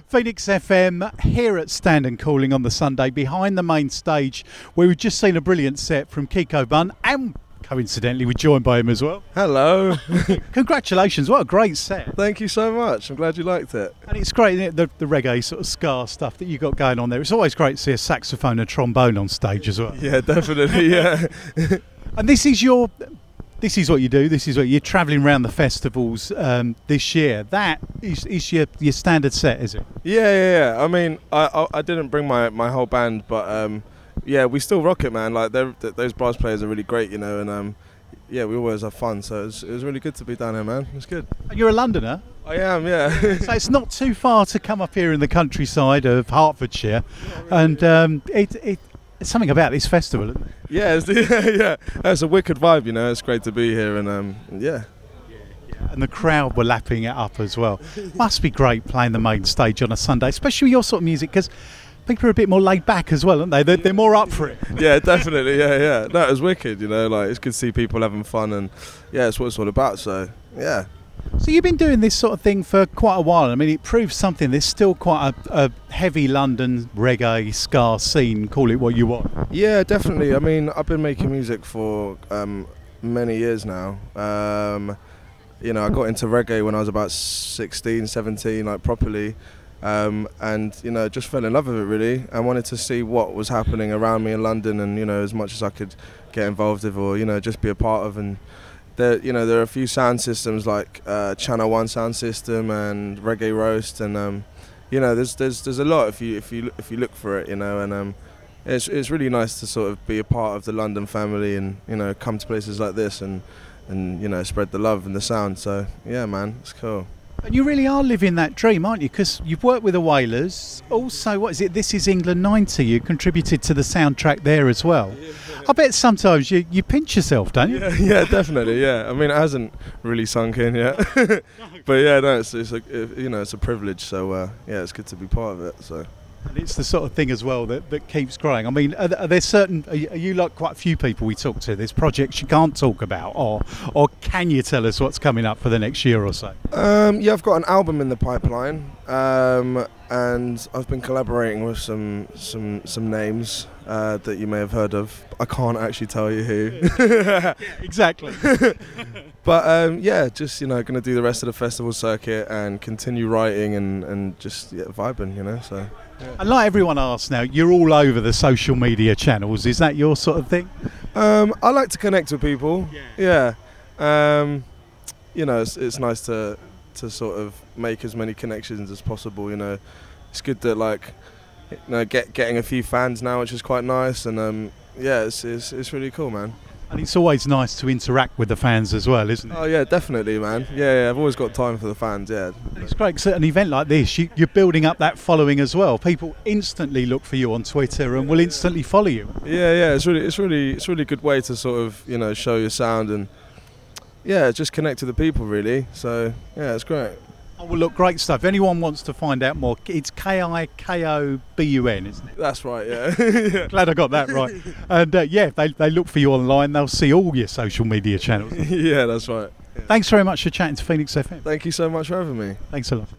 Phoenix FM here at Stand and Calling on the Sunday behind the main stage, where we've just seen a brilliant set from Kiko Bunn, and coincidentally we're joined by him as well. Hello. Congratulations, what a great set. Thank you so much. I'm glad you liked it. And it's great, isn't it? The reggae sort of ska stuff that you got going on there. It's always great to see a saxophone and trombone on stage as well. Yeah, definitely, yeah. And this is what you do. This is what you're travelling around the festivals this year. That is your standard set, is it? Yeah. I mean, I didn't bring my whole band, but yeah, we still rock it, man. Like those brass players are really great, you know, and yeah, we always have fun. So it was really good to be down here, man. It was good. And you're a Londoner. I am, yeah. So it's not too far to come up here in the countryside of Hertfordshire, and it's something about this festival, isn't it? Yeah, it's a wicked vibe, you know. It's great to be here, and yeah. And the crowd were lapping it up as well. Must be great playing the main stage on a Sunday, especially your sort of music, because people are a bit more laid back as well, aren't they? They're more up for it. Yeah, definitely, yeah. No, it was wicked, you know. Like, it's good to see people having fun, and yeah, it's what it's all about. So yeah. So you've been doing this sort of thing for quite a while. I mean, it proves something. There's still quite a heavy London reggae ska scene, call it what you want. Yeah, definitely. I mean, I've been making music for many years now. You know, I got into reggae when I was about 16, 17, like properly. And, you know, just fell in love with it really. I wanted to see what was happening around me in London, and, you know, as much as I could get involved with, or, you know, just be a part of. And there are a few sound systems like Channel One sound system and Reggae Roast, and you know, there's a lot if you look for it, you know, and it's really nice to sort of be a part of the London family, and, you know, come to places like this and you know, spread the love and the sound. So yeah, man, it's cool. And you really are living that dream, aren't you? Because you've worked with the Wailers. Also, what is it? This is England 90. You contributed to the soundtrack there as well. I bet sometimes you pinch yourself, don't you? Yeah, definitely. Yeah, I mean, it hasn't really sunk in yet, but yeah, no, it's a privilege. So yeah, it's good to be part of it. So. And it's the sort of thing as well that keeps growing. I mean, are there certain? Are you like quite a few people we talk to? There's projects you can't talk about, or can you tell us what's coming up for the next year or so? Yeah, I've got an album in the pipeline, and I've been collaborating with some names that you may have heard of. I can't actually tell you who. Yeah, exactly. But yeah, just, you know, going to do the rest of the festival circuit and continue writing and just vibing, you know. So. Yeah. And like everyone asks now, you're all over the social media channels. Is that your sort of thing? I like to connect with people. Yeah. You know, it's nice to sort of make as many connections as possible. You know, it's good that, like, you know, getting a few fans now, which is quite nice. And yeah, it's really cool, man. And it's always nice to interact with the fans as well, isn't it? Oh yeah, definitely, man. Yeah, I've always got time for the fans. Yeah. And it's great, 'cause at an event like this, you're building up that following as well. People instantly look for you on Twitter and will instantly follow you. Yeah. It's really a good way to sort of, you know, show your sound and yeah, just connect to the people really. So yeah, it's great. Oh, well, look, great stuff. If anyone wants to find out more, it's KIKOBUN, isn't it? That's right, yeah. Glad I got that right. And yeah, if they look for you online, they'll see all your social media channels. Yeah, that's right. Yeah. Thanks very much for chatting to Phoenix FM. Thank you so much for having me. Thanks a lot.